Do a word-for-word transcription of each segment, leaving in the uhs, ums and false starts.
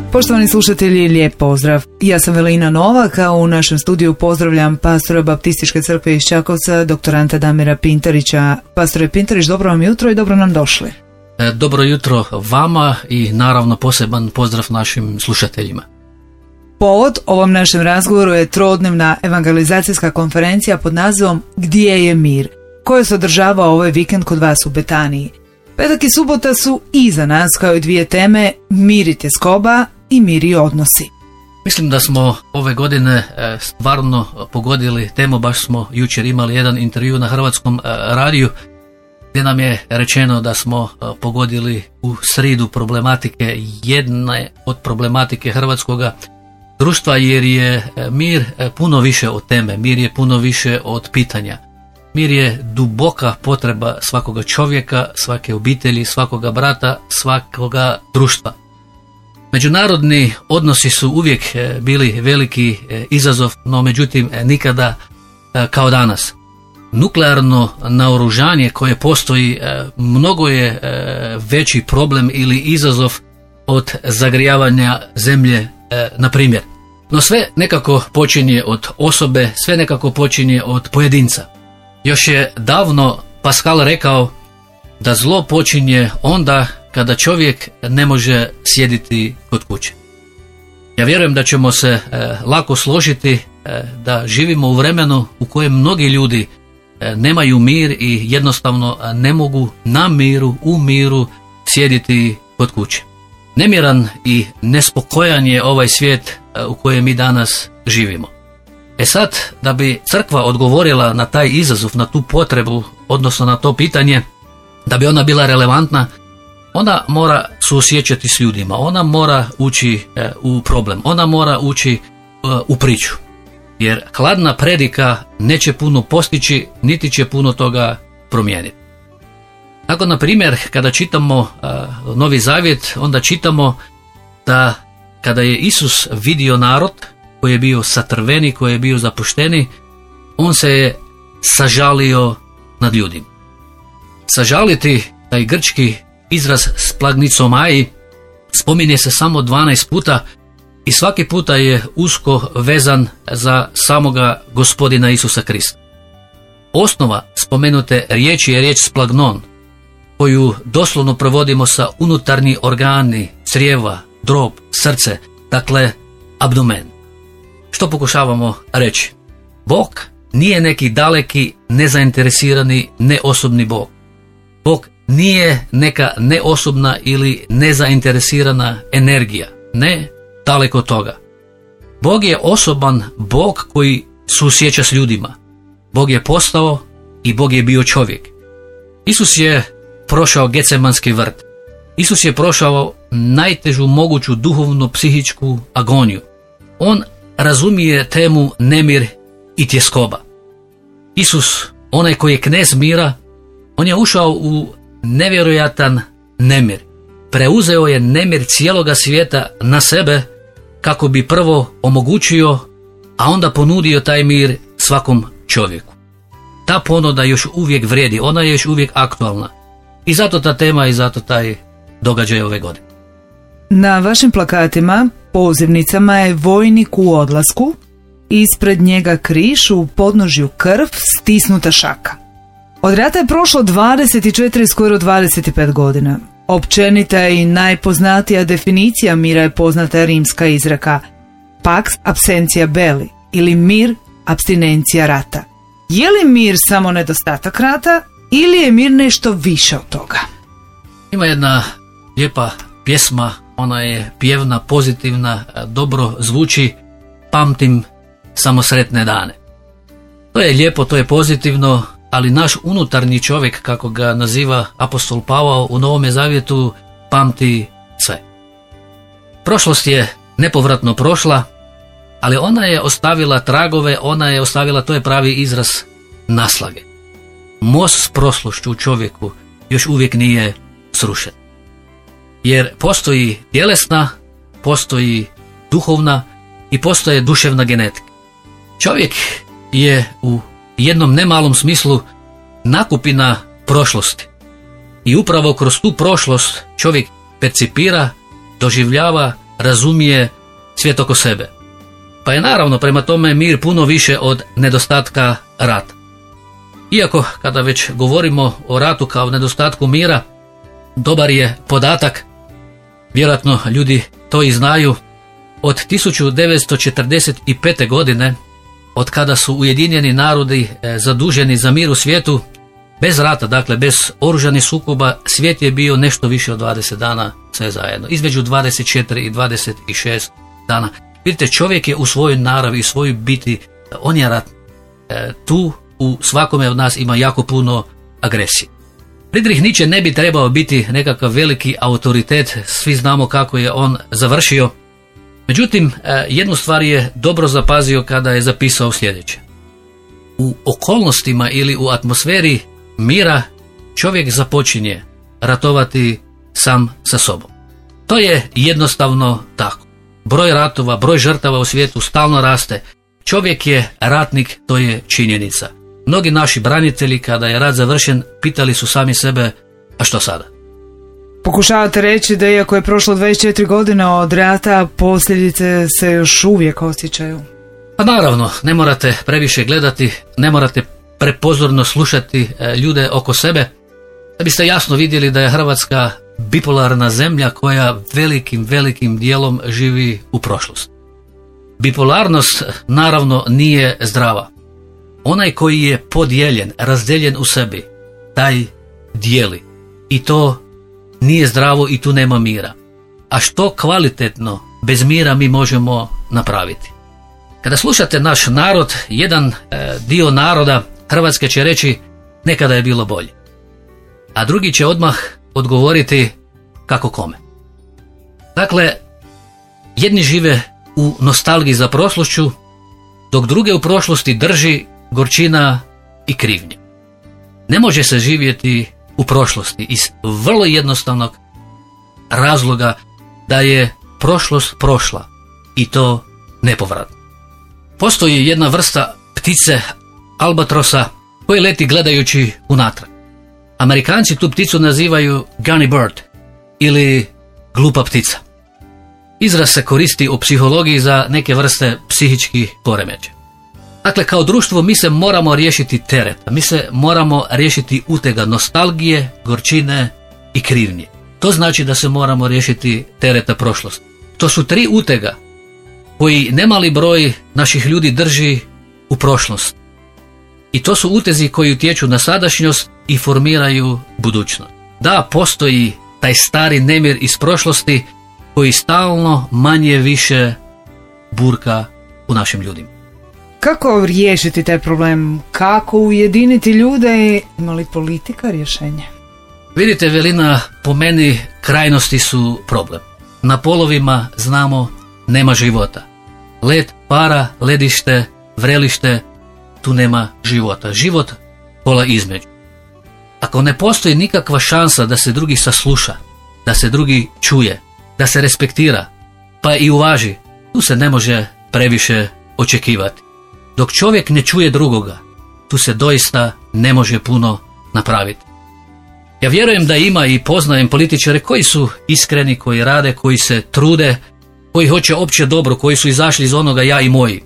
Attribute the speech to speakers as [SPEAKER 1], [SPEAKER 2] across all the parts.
[SPEAKER 1] Poštovani slušatelji, lijep pozdrav. Ja sam Velina Novak, a u našem studiju pozdravljam pastora Baptističke crkve iz Čakovca, doktoranta Damira Pintarića. Pastore Pintarić, dobro vam jutro i dobro nam došli.
[SPEAKER 2] E, dobro jutro vama i naravno poseban pozdrav našim slušateljima.
[SPEAKER 1] Povod ovom našem razgovoru je trodnevna evangelizacijska konferencija pod nazivom Gdje je mir, koja se održava ovaj vikend kod vas u Betaniji. Petak i subota su iza nas, kao i dvije teme, mir i tjeskoba i mir i odnosi.
[SPEAKER 2] Mislim da smo ove godine stvarno pogodili temu, baš smo jučer imali jedan intervju na Hrvatskom radiju gdje nam je rečeno da smo pogodili u sridu problematike, jedne od problematike hrvatskoga društva, jer je mir puno više od teme, mir je puno više od pitanja. Mir je duboka potreba svakoga čovjeka, svake obitelji, svakoga brata, svakoga društva. Međunarodni odnosi su uvijek bili veliki izazov, no međutim nikada kao danas. Nuklearno naoružanje koje postoji mnogo je veći problem ili izazov od zagrijavanja zemlje, na primjer. No sve nekako počinje od osobe, sve nekako počinje od pojedinca. Još je davno Pascal rekao da zlo počinje onda kada čovjek ne može sjediti kod kuće. Ja vjerujem da ćemo se e, lako složiti e, da živimo u vremenu u kojem mnogi ljudi e, nemaju mir i jednostavno ne mogu na miru, u miru sjediti kod kuće. Nemiran i nespokojan je ovaj svijet e, u kojem mi danas živimo. E sad, da bi crkva odgovorila na taj izazov, na tu potrebu, odnosno na to pitanje, da bi ona bila relevantna, ona mora suosjećati s ljudima, ona mora ući e, u problem, ona mora ući e, u priču. Jer hladna predika neće puno postići, niti će puno toga promijeniti. Tako, na primjer, kada čitamo e, Novi Zavjet, onda čitamo da kada je Isus vidio narod koji je bio satrveni, koji je bio zapušteni, on se je sažalio nad ljudima. Sažaliti, taj grčki izraz splagnicomai, spominje se samo dvanaest puta i svaki puta je usko vezan za samoga Gospodina Isusa Krista. Osnova spomenute riječi je riječ splagnon, koju doslovno provodimo sa unutarnji organi, crijeva, drob, srce, dakle abdomen. Što pokušavamo reći? Bog nije neki daleki, nezainteresirani, neosobni Bog. Bog nije neka neosobna ili nezainteresirana energija. Ne, daleko od toga. Bog je osoban Bog koji suosjeća s ljudima. Bog je postao i Bog je bio čovjek. Isus je prošao Getsemanski vrt. Isus je prošao najtežu moguću duhovno psihičku agoniju. On razumije temu nemir i tjeskoba. Isus, onaj koji je knez mira, on je ušao u nevjerojatan nemir. Preuzeo je nemir cijeloga svijeta na sebe kako bi prvo omogućio, a onda ponudio taj mir svakom čovjeku. Ta ponuda još uvijek vrijedi, ona je još uvijek aktualna. I zato ta tema i zato taj događaj ove godine.
[SPEAKER 1] Na vašim plakatima, pozivnicama je vojnik u odlasku, ispred njega križ, u podnožju krv, stisnuta šaka. Od rata je prošlo dvadeset četiri, skoro dvadeset pet godina. Općenita i najpoznatija definicija mira je poznata rimska izreka Pax absentia belli, ili mir apstinencija rata. Je li mir samo nedostatak rata ili je mir nešto više od toga?
[SPEAKER 2] Ima jedna lijepa pjesma, ona je pjevna, pozitivna, dobro zvuči, pamtim samo sretne dane. To je lijepo, to je pozitivno, ali naš unutarnji čovjek, kako ga naziva apostol Pavao u Novome Zavjetu, pamti sve. Prošlost je nepovratno prošla, ali ona je ostavila tragove, ona je ostavila, to je pravi izraz, naslage. Most s prošlošću u čovjeku još uvijek nije srušen. Jer postoji tjelesna, postoji duhovna i postoje duševna genetika. Čovjek je u jednom nemalom smislu nakupina prošlosti. I upravo kroz tu prošlost čovjek percipira, doživljava razumije svijet oko sebe. Pa je naravno prema tome mir puno više od nedostatka rata. Iako kada već govorimo o ratu kao nedostatku mira, dobar je podatak, vjerojatno ljudi to i znaju, od tisuću devetsto četrdeset pete. godine, od kada su Ujedinjeni narodi zaduženi za mir u svijetu, bez rata, dakle bez oružanih sukoba, svijet je bio nešto više od dvadeset dana sve zajedno, između dvadeset četiri i dvadeset šest dana. Vidite, čovjek je u svojoj naravi i svojoj biti, on je rat. E, tu u svakome od nas ima jako puno agresije. Friedrich Nietzsche ne bi trebao biti nekakav veliki autoritet, svi znamo kako je on završio. Međutim, jednu stvar je dobro zapazio kada je zapisao sljedeće. U okolnostima ili u atmosferi mira čovjek započinje ratovati sam sa sobom. To je jednostavno tako. Broj ratova, broj žrtava u svijetu stalno raste. Čovjek je ratnik, to je činjenica. Mnogi naši branitelji, kada je rat završen, pitali su sami sebe, a što sada?
[SPEAKER 1] Pokušavate reći da iako je prošlo dvadeset četiri godine od rata, posljedice se još uvijek osjećaju?
[SPEAKER 2] Pa naravno, ne morate previše gledati, ne morate prepozorno slušati ljude oko sebe, da biste jasno vidjeli da je Hrvatska bipolarna zemlja koja velikim, velikim dijelom živi u prošlosti. Bipolarnost naravno nije zdrava. Onaj koji je podijeljen, razdeljen u sebi, taj dijeli. I to nije zdravo i tu nema mira. A što kvalitetno bez mira mi možemo napraviti? Kada slušate naš narod, jedan e, dio naroda Hrvatske će reći nekada je bilo bolje. A drugi će odmah odgovoriti kako kome. Dakle, jedni žive u nostalgiji za prošlošću, dok druge u prošlosti drži gorčina i krivnje. Ne može se živjeti u prošlosti iz vrlo jednostavnog razloga da je prošlost prošla i to nepovratno. Postoji jedna vrsta ptice, albatrosa, koji leti gledajući unatrag. Amerikanci tu pticu nazivaju gunny bird ili glupa ptica. Izraz se koristi u psihologiji za neke vrste psihičkih poremećaja. Dakle, kao društvo mi se moramo riješiti tereta, mi se moramo riješiti utega nostalgije, gorčine i krivnje. To znači da se moramo riješiti tereta prošlosti. To su tri utega koji nemali broj naših ljudi drži u prošlost. I to su utezi koji utječu na sadašnjost i formiraju budućnost. Da, postoji taj stari nemir iz prošlosti koji stalno manje više burka u našim ljudima.
[SPEAKER 1] Kako riješiti taj problem? Kako ujediniti ljude? Ima li politika rješenje?
[SPEAKER 2] Vidite, Velina, po meni krajnosti su problem. Na polovima, znamo, nema života. Led, para, ledište, vrelište, tu nema života. Život kola između. Ako ne postoji nikakva šansa da se drugi sasluša, da se drugi čuje, da se respektira, pa i uvaži, tu se ne može previše očekivati. Dok čovjek ne čuje drugoga, tu se doista ne može puno napraviti. Ja vjerujem da ima i poznajem političare koji su iskreni, koji rade, koji se trude, koji hoće opće dobro, koji su izašli iz onoga ja i moji.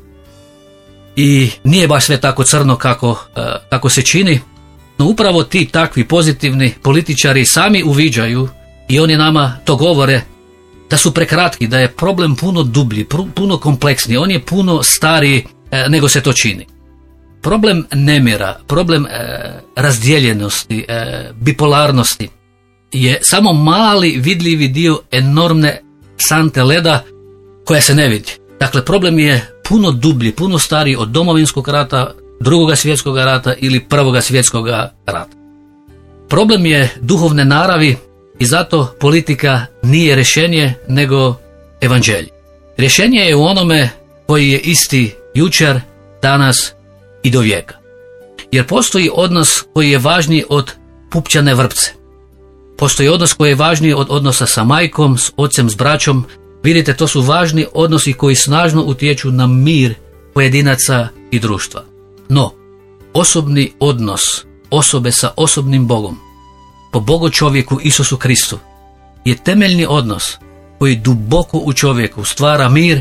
[SPEAKER 2] I nije baš sve tako crno kako, kako se čini, no upravo ti takvi pozitivni političari sami uviđaju i oni nama to govore da su prekratki, da je problem puno dublji, puno kompleksniji, on je puno stariji nego se to čini. Problem nemira, problem e, razdijeljenosti, e, bipolarnosti je samo mali vidljivi dio enormne sante leda koja se ne vidi. Dakle, problem je puno dublji, puno stariji od Domovinskog rata, Drugoga svjetskog rata ili Prvoga svjetskog rata. Problem je duhovne naravi i zato politika nije rješenje nego evanđelje. Rješenje je u onome koji je isti jučer, danas i do vijeka. Jer postoji odnos koji je važniji od pupčane vrpce. Postoji odnos koji je važniji od odnosa sa majkom, s ocem, s braćom. Vidite, to su važni odnosi koji snažno utječu na mir pojedinaca i društva. No, osobni odnos osobe sa osobnim Bogom, po Bogu čovjeku Isusu Kristu, je temeljni odnos koji duboko u čovjeku stvara mir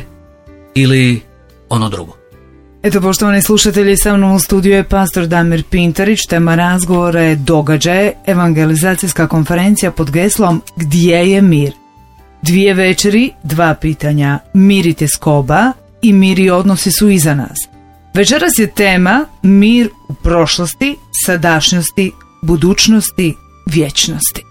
[SPEAKER 2] ili ono drugo.
[SPEAKER 1] Eto, poštovani slušatelji, sa mnom u studiju je pastor Damir Pintarić. Tema razgovora je događaje, evangelizacijska konferencija pod geslom Gdje je mir? Dvije večeri, dva pitanja, mirite skoba i mir i odnosi su iza nas. Večeras je tema mir u prošlosti, sadašnjosti, budućnosti, vječnosti.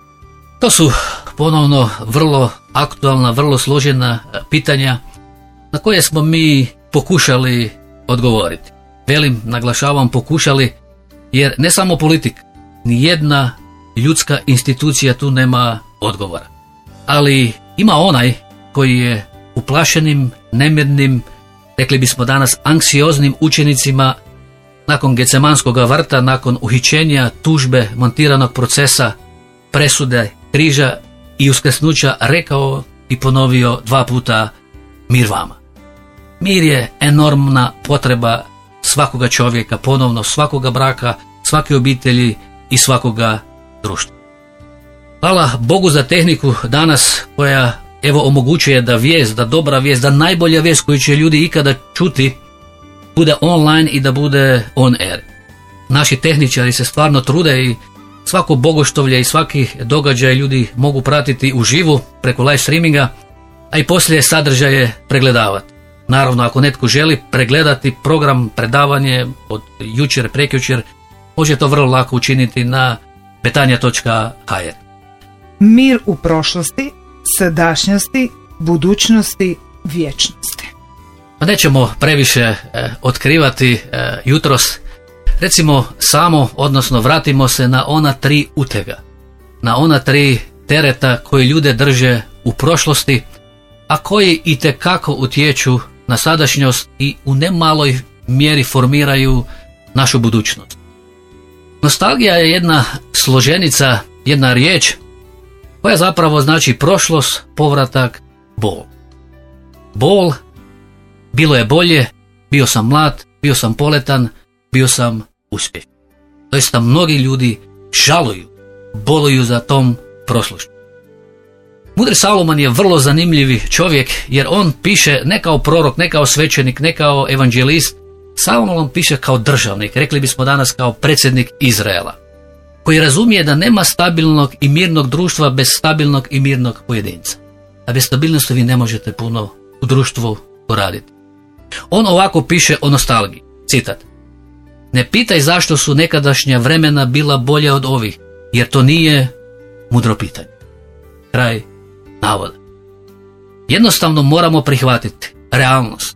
[SPEAKER 2] To su ponovno vrlo aktualna, vrlo složena pitanja na koje smo mi pokušali odgovoriti. Velim, naglašavam pokušali, jer ne samo politika, ni jedna ljudska institucija tu nema odgovora. Ali ima onaj koji je uplašenim, nemirnim, rekli bismo danas anksioznim učenicima nakon Gecemanskog vrta, nakon uhićenja, tužbe, montiranog procesa, presude, križa i uskrsnuća rekao i ponovio dva puta: mir vama. Mir je enormna potreba svakoga čovjeka, ponovno svakoga braka, svake obitelji i svakoga društva. Hvala Bogu za tehniku danas koja evo omogućuje da vijest, da dobra vijest, da najbolja vijest koju će ljudi ikada čuti bude online i da bude on air. Naši tehničari se stvarno trude i svako bogoštovlje i svaki događaj ljudi mogu pratiti uživo preko live streaminga, a i poslije sadržaje pregledavati. Naravno, ako netko želi pregledati program, predavanje od jučer, prekjučer, može to vrlo lako učiniti na betanja točka ha er.
[SPEAKER 1] Mir u prošlosti, sadašnjosti, budućnosti, vječnosti.
[SPEAKER 2] Pa nećemo previše e, otkrivati e, jutros. Recimo samo, odnosno vratimo se na ona tri utega, na ona tri tereta koji ljude drže u prošlosti, a koji itekako utječu na sadašnjost i u nemaloj mjeri formiraju našu budućnost. Nostalgija je jedna složenica, jedna riječ koja zapravo znači prošlost, povratak, bol. Bol, bilo je bolje, bio sam mlad, bio sam poletan, bio sam uspjeh. Doista mnogi ljudi žaluju, boluju za tom prošlošću. Mudri Salomon je vrlo zanimljivi čovjek jer on piše ne kao prorok, ne kao svećenik, ne kao evanđelist. Salomon piše kao državnik, rekli bismo danas kao predsjednik Izraela, koji razumije da nema stabilnog i mirnog društva bez stabilnog i mirnog pojedinca. A bez stabilnosti vi ne možete puno u društvu poraditi. On ovako piše o nostalgiji, citat: ne pitaj zašto su nekadašnja vremena bila bolje od ovih, jer to nije mudro pitanje. Kraj navoda. Jednostavno moramo prihvatiti realnost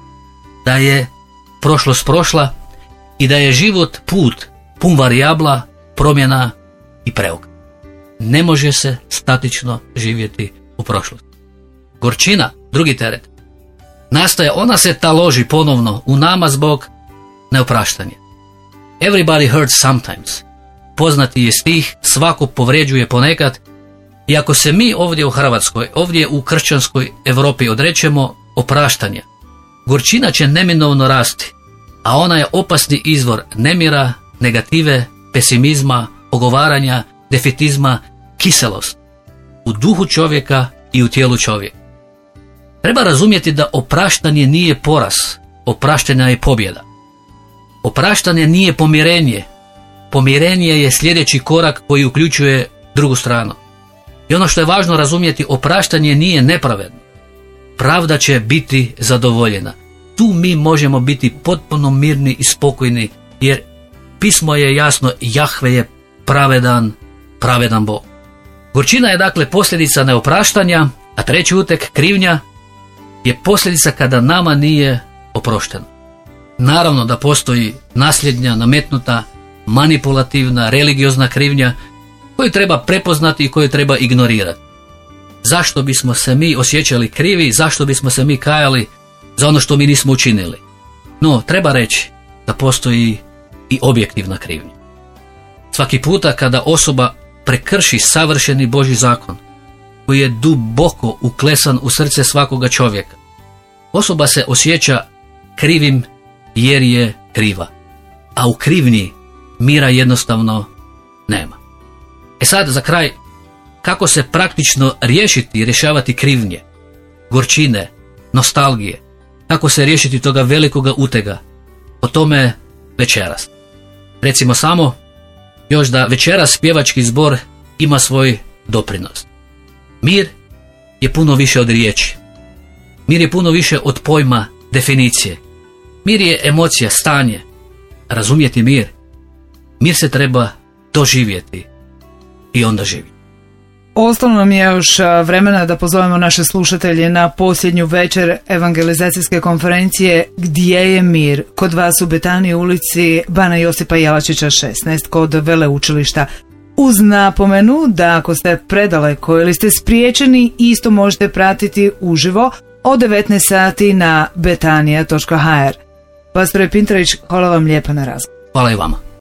[SPEAKER 2] da je prošlost prošla i da je život put pun varijabla, promjena i preokreta. Ne može se statično živjeti u prošlosti. Gorčina, drugi teret, nastaje, ona se taloži ponovno u nama zbog neopraštanja. Everybody hurts sometimes. Poznati je stih, svako povređuje ponekad. I ako se mi ovdje u Hrvatskoj, ovdje u kršćanskoj Europi odrećemo opraštanja, gorčina će neminovno rasti, a ona je opasni izvor nemira, negative, pesimizma, ogovaranja, defetizma, kiselost u duhu čovjeka i u tijelu čovjeka. Treba razumjeti da opraštanje nije poraz, opraštanje je pobjeda. Opraštanje nije pomirenje, pomirenje je sljedeći korak koji uključuje drugu stranu. I ono što je važno razumjeti, opraštanje nije nepravedno. Pravda će biti zadovoljena. Tu mi možemo biti potpuno mirni i spokojni, jer pismo je jasno, Jahve je pravedan, pravedan Bog. Gorčina je dakle posljedica neopraštanja, a treći utek, krivnja, je posljedica kada nama nije oprošteno. Naravno da postoji nasljednja, nametnuta, manipulativna, religiozna krivnja koju treba prepoznati i koju treba ignorirati. Zašto bismo se mi osjećali krivi, zašto bismo se mi kajali za ono što mi nismo učinili? No, treba reći da postoji i objektivna krivnja. Svaki puta kada osoba prekrši savršeni Božji zakon, koji je duboko uklesan u srce svakoga čovjeka, osoba se osjeća krivim jer je kriva, a u krivnji mira jednostavno nema. E sad, za kraj, kako se praktično riješiti i rješavati krivnje, gorčine, nostalgije, kako se riješiti toga velikoga utega, o tome večeras. Recimo samo još da večeras pjevački zbor ima svoj doprinos. Mir je puno više od riječi. Mir je puno više od pojma, definicije. Mir je emocija, stanje. Razumjeti mir. Mir se treba doživjeti i onda živi.
[SPEAKER 1] Ostalo nam je još vremena da pozovemo naše slušatelje na posljednju večer evangelizacijske konferencije Gdje je mir? Kod vas u Betaniji ulici Bana Josipa Jelačića šesnaest kod veleučilišta. Uz napomenu da ako ste predaleko ili ste spriječeni, isto možete pratiti uživo od devetnaest sati na betanija točka ha er. Pastore Pinterević, hvala vam lijepa na razgovor.
[SPEAKER 2] Hvala i vama.